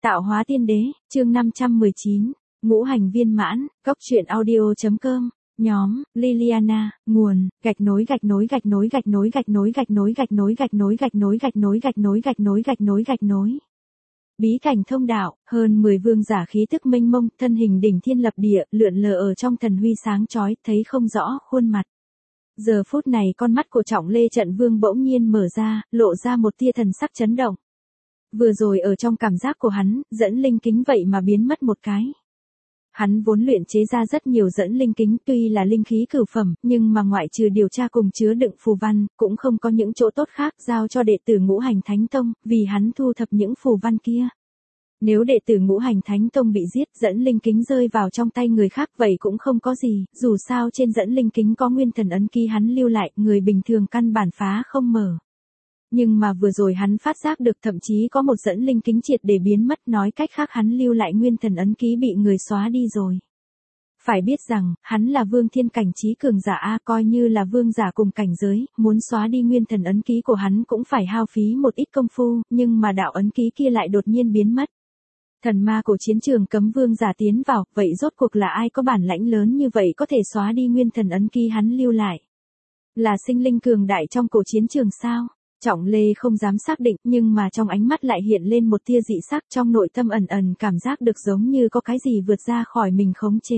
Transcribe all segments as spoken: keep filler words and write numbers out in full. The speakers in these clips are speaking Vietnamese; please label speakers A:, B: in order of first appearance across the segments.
A: Tạo hóa tiên đế, chương năm trăm mười chín, ngũ hành viên mãn, góc truyện audio.com, nhóm, Liliana, nguồn, gạch nối gạch nối gạch nối gạch nối gạch nối gạch nối gạch nối gạch nối gạch nối gạch nối gạch nối gạch nối gạch nối gạch nối. Bí cảnh thông đạo, hơn mười vương giả khí tức mênh mông, thân hình đỉnh thiên lập địa, lượn lờ ở trong thần huy sáng chói, thấy không rõ khuôn mặt. Giờ phút này con mắt của Trọng Lê Trận Vương bỗng nhiên mở ra, lộ ra một tia thần sắc chấn động. Vừa rồi ở trong cảm giác của hắn, dẫn linh kính vậy mà biến mất một cái. Hắn vốn luyện chế ra rất nhiều dẫn linh kính, tuy là linh khí cửu phẩm, nhưng mà ngoại trừ điều tra cùng chứa đựng phù văn, cũng không có những chỗ tốt khác giao cho đệ tử Ngũ Hành Thánh Tông, vì hắn thu thập những phù văn kia. Nếu đệ tử Ngũ Hành Thánh Tông bị giết, dẫn linh kính rơi vào trong tay người khác vậy cũng không có gì, dù sao trên dẫn linh kính có nguyên thần ấn ký hắn lưu lại, người bình thường căn bản phá không mở. Nhưng mà vừa rồi hắn phát giác được thậm chí có một dẫn linh kính triệt để biến mất, nói cách khác hắn lưu lại nguyên thần ấn ký bị người xóa đi rồi. Phải biết rằng, hắn là vương thiên cảnh trí cường giả A, coi như là vương giả cùng cảnh giới, muốn xóa đi nguyên thần ấn ký của hắn cũng phải hao phí một ít công phu, nhưng mà đạo ấn ký kia lại đột nhiên biến mất. Thần ma của chiến trường cấm vương giả tiến vào, vậy rốt cuộc là ai có bản lãnh lớn như vậy có thể xóa đi nguyên thần ấn ký hắn lưu lại? Là sinh linh cường đại trong cổ chiến trường sao? Trọng Lê không dám xác định, nhưng mà trong ánh mắt lại hiện lên một tia dị sắc, trong nội tâm ẩn ẩn cảm giác được giống như có cái gì vượt ra khỏi mình khống chế.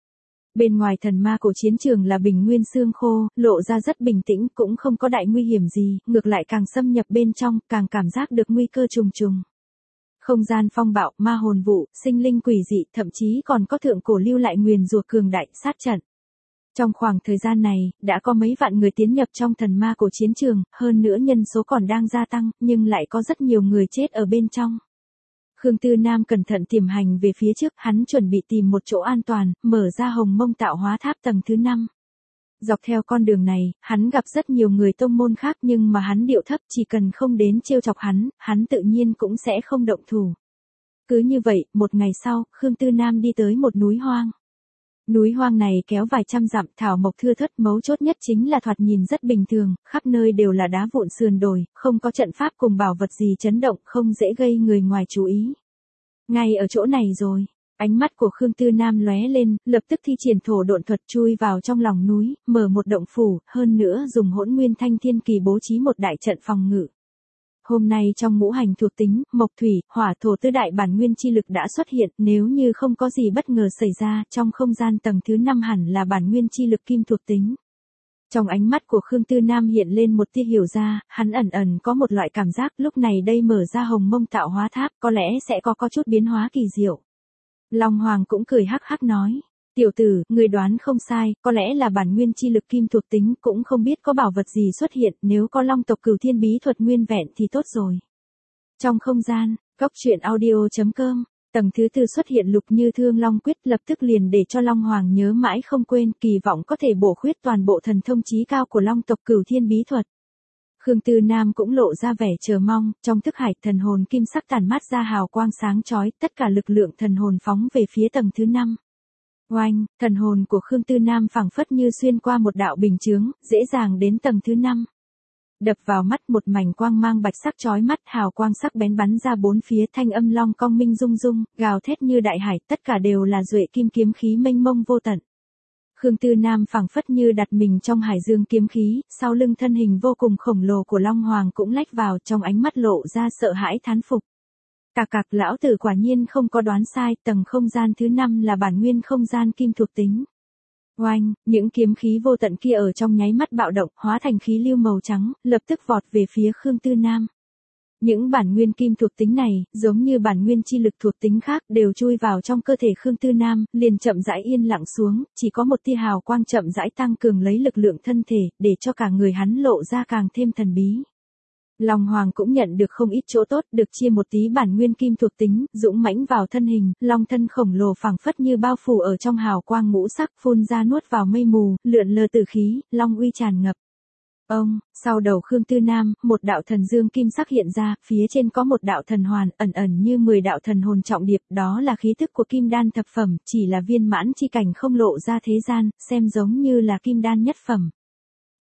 A: Bên ngoài thần ma cổ chiến trường là bình nguyên xương khô, lộ ra rất bình tĩnh, cũng không có đại nguy hiểm gì, ngược lại càng xâm nhập bên trong, càng cảm giác được nguy cơ trùng trùng. Không gian phong bạo, ma hồn vụ, sinh linh quỷ dị, thậm chí còn có thượng cổ lưu lại nguyền rủa cường đại, sát trận. Trong khoảng thời gian này, đã có mấy vạn người tiến nhập trong thần ma cổ chiến trường, hơn nữa nhân số còn đang gia tăng, nhưng lại có rất nhiều người chết ở bên trong. Khương Tư Nam cẩn thận tiềm hành về phía trước, hắn chuẩn bị tìm một chỗ an toàn, mở ra Hồng Mông Tạo Hóa Tháp tầng thứ năm. Dọc theo con đường này, hắn gặp rất nhiều người tông môn khác nhưng mà hắn điệu thấp, chỉ cần không đến trêu chọc hắn, hắn tự nhiên cũng sẽ không động thủ. Cứ như vậy, một ngày sau, Khương Tư Nam đi tới một núi hoang. Núi hoang này kéo vài trăm dặm, thảo mộc thưa thớt, mấu chốt nhất chính là thoạt nhìn rất bình thường, khắp nơi đều là đá vụn sườn đồi, không có trận pháp cùng bảo vật gì chấn động, không dễ gây người ngoài chú ý. Ngay ở chỗ này rồi, ánh mắt của Khương Tư Nam lóe lên, lập tức thi triển thổ độn thuật chui vào trong lòng núi, mở một động phủ, hơn nữa dùng Hỗn Nguyên Thanh Thiên Kỳ bố trí một đại trận phòng ngự. Hôm nay trong ngũ hành thuộc tính, mộc thủy, hỏa thổ tứ đại bản nguyên chi lực đã xuất hiện, nếu như không có gì bất ngờ xảy ra, trong không gian tầng thứ năm hẳn là bản nguyên chi lực kim thuộc tính. Trong ánh mắt của Khương Tư Nam hiện lên một tia hiểu ra, hắn ẩn ẩn có một loại cảm giác lúc này đây mở ra Hồng Mông Tạo Hóa Tháp, có lẽ sẽ có có chút biến hóa kỳ diệu. Long Hoàng cũng cười hắc hắc nói. Tiểu tử, người đoán không sai, có lẽ là bản nguyên chi lực kim thuộc tính, cũng không biết có bảo vật gì xuất hiện, nếu có long tộc cửu thiên bí thuật nguyên vẹn thì tốt rồi. Trong không gian, góc truyện audio.com, tầng thứ tư xuất hiện Lục Như Thương Long Quyết, lập tức liền để cho Long Hoàng nhớ mãi không quên, kỳ vọng có thể bổ khuyết toàn bộ thần thông chí cao của long tộc cửu thiên bí thuật. Khương Tư Nam cũng lộ ra vẻ chờ mong, trong thức hải thần hồn kim sắc tản mát ra hào quang sáng chói, tất cả lực lượng thần hồn phóng về phía tầng thứ năm. Oanh, thần hồn của Khương Tư Nam phảng phất như xuyên qua một đạo bình chướng, dễ dàng đến tầng thứ năm. Đập vào mắt một mảnh quang mang bạch sắc chói mắt, hào quang sắc bén bắn ra bốn phía, thanh âm long cong minh rung rung, gào thét như đại hải, tất cả đều là duệ kim kiếm khí mênh mông vô tận. Khương Tư Nam phảng phất như đặt mình trong hải dương kiếm khí, sau lưng thân hình vô cùng khổng lồ của Long Hoàng cũng lách vào, trong ánh mắt lộ ra sợ hãi thán phục. Cạc cạc, lão tử quả nhiên không có đoán sai, tầng không gian thứ năm là bản nguyên không gian kim thuộc tính. Oanh, những kiếm khí vô tận kia ở trong nháy mắt bạo động, hóa thành khí lưu màu trắng, lập tức vọt về phía Khương Tư Nam. Những bản nguyên kim thuộc tính này, giống như bản nguyên chi lực thuộc tính khác, đều chui vào trong cơ thể Khương Tư Nam, liền chậm rãi yên lặng xuống, chỉ có một tia hào quang chậm rãi tăng cường lấy lực lượng thân thể, để cho cả người hắn lộ ra càng thêm thần bí. Long Hoàng cũng nhận được không ít chỗ tốt, được chia một tí bản nguyên kim thuộc tính, dũng mãnh vào thân hình, long thân khổng lồ phảng phất như bao phủ ở trong hào quang ngũ sắc, phun ra nuốt vào mây mù, lượn lờ tử khí, long uy tràn ngập. Ông, sau đầu Khương Tư Nam, một đạo thần dương kim sắc hiện ra, phía trên có một đạo thần hoàn, ẩn ẩn như mười đạo thần hồn trọng điệp, đó là khí tức của kim đan thập phẩm, chỉ là viên mãn chi cảnh không lộ ra thế gian, xem giống như là kim đan nhất phẩm.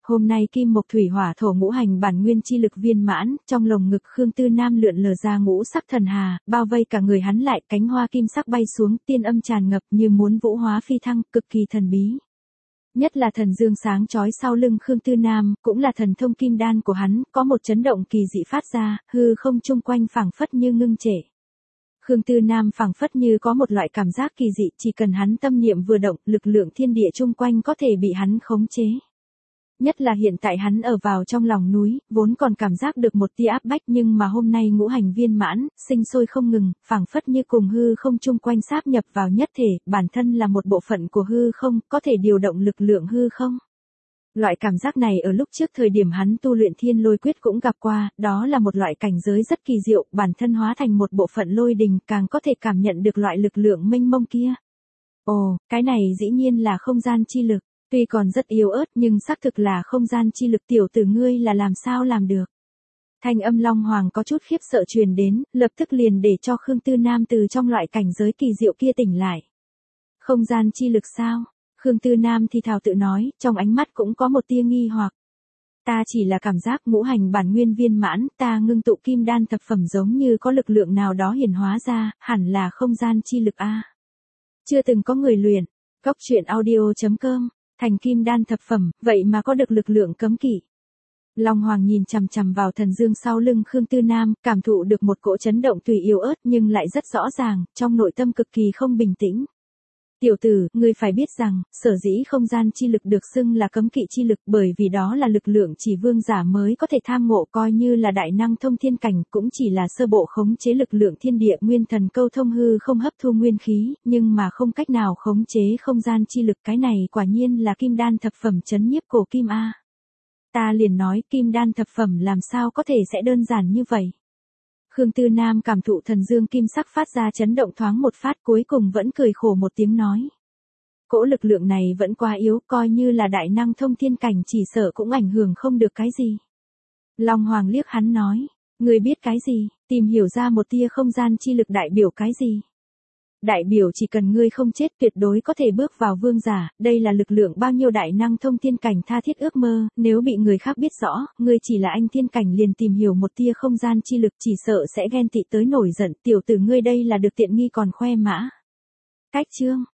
A: Hôm nay kim mộc thủy hỏa thổ ngũ hành bản nguyên chi lực viên mãn, trong lồng ngực Khương Tư Nam lượn lờ ra ngũ sắc thần hà, bao vây cả người hắn lại, cánh hoa kim sắc bay xuống, tiên âm tràn ngập như muốn vũ hóa phi thăng, cực kỳ thần bí. Nhất là thần dương sáng chói sau lưng Khương Tư Nam, cũng là thần thông kim đan của hắn, có một chấn động kỳ dị phát ra, hư không chung quanh phảng phất như ngưng trệ. Khương Tư Nam phảng phất như có một loại cảm giác kỳ dị, chỉ cần hắn tâm niệm vừa động, lực lượng thiên địa chung quanh có thể bị hắn khống chế. Nhất là hiện tại hắn ở vào trong lòng núi, vốn còn cảm giác được một tia áp bách nhưng mà hôm nay ngũ hành viên mãn, sinh sôi không ngừng, phảng phất như cùng hư không chung quanh sáp nhập vào nhất thể, bản thân là một bộ phận của hư không, có thể điều động lực lượng hư không. Loại cảm giác này ở lúc trước thời điểm hắn tu luyện thiên lôi quyết cũng gặp qua, đó là một loại cảnh giới rất kỳ diệu, bản thân hóa thành một bộ phận lôi đình, càng có thể cảm nhận được loại lực lượng mênh mông kia. Ồ, cái này dĩ nhiên là không gian chi lực. Tuy còn rất yếu ớt nhưng xác thực là không gian chi lực, tiểu tử ngươi là làm sao làm được. Thanh âm Long Hoàng có chút khiếp sợ truyền đến, lập tức liền để cho Khương Tư Nam từ trong loại cảnh giới kỳ diệu kia tỉnh lại. Không gian chi lực sao? Khương Tư Nam thì thào tự nói, trong ánh mắt cũng có một tia nghi hoặc. Ta chỉ là cảm giác ngũ hành bản nguyên viên mãn, ta ngưng tụ kim đan thập phẩm giống như có lực lượng nào đó hiển hóa ra, hẳn là không gian chi lực a. Chưa từng có người luyện. Góc truyện audio chấm com Thành kim đan thập phẩm, vậy mà có được lực lượng cấm kỵ. Long Hoàng nhìn chằm chằm vào thần dương sau lưng Khương Tư Nam, cảm thụ được một cỗ chấn động tùy yếu ớt nhưng lại rất rõ ràng, trong nội tâm cực kỳ không bình tĩnh. Tiểu tử, ngươi phải biết rằng, sở dĩ không gian chi lực được xưng là cấm kỵ chi lực bởi vì đó là lực lượng chỉ vương giả mới có thể tham ngộ, coi như là đại năng thông thiên cảnh cũng chỉ là sơ bộ khống chế lực lượng thiên địa, nguyên thần câu thông hư không hấp thu nguyên khí, nhưng mà không cách nào khống chế không gian chi lực, cái này quả nhiên là kim đan thập phẩm chấn nhiếp cổ kim a. Ta liền nói kim đan thập phẩm làm sao có thể sẽ đơn giản như vậy. Khương Tư Nam cảm thụ thần dương kim sắc phát ra chấn động thoáng một phát, cuối cùng vẫn cười khổ một tiếng nói. Cỗ lực lượng này vẫn quá yếu, coi như là đại năng thông thiên cảnh chỉ sợ cũng ảnh hưởng không được cái gì. Long Hoàng liếc hắn nói, ngươi biết cái gì, tìm hiểu ra một tia không gian chi lực đại biểu cái gì. Đại biểu chỉ cần ngươi không chết tuyệt đối có thể bước vào vương giả, đây là lực lượng bao nhiêu đại năng thông thiên cảnh tha thiết ước mơ, nếu bị người khác biết rõ, ngươi chỉ là anh thiên cảnh liền tìm hiểu một tia không gian chi lực chỉ sợ sẽ ghen tị tới nổi giận, tiểu tử ngươi đây là được tiện nghi còn khoe mã. Cách chương